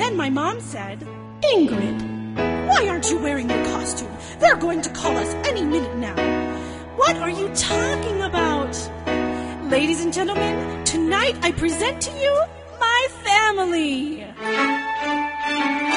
Then my mom said, Ingrid, why aren't you wearing your costume? They're going to call us any minute now. What are you talking about? Ladies and gentlemen, tonight I present to you my family.